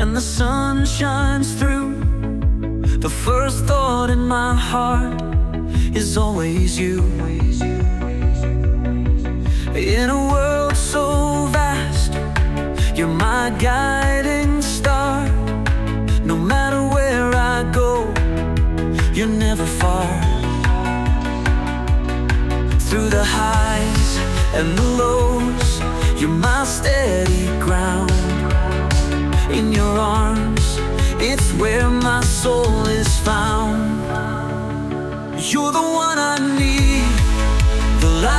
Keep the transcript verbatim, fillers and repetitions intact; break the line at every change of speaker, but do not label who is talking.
when the sun shines through, the first thought in my heart is always you. In a world so vast, you're my guiding star. No matter where I go, you're never far. Through the highs and the lows, you're my steady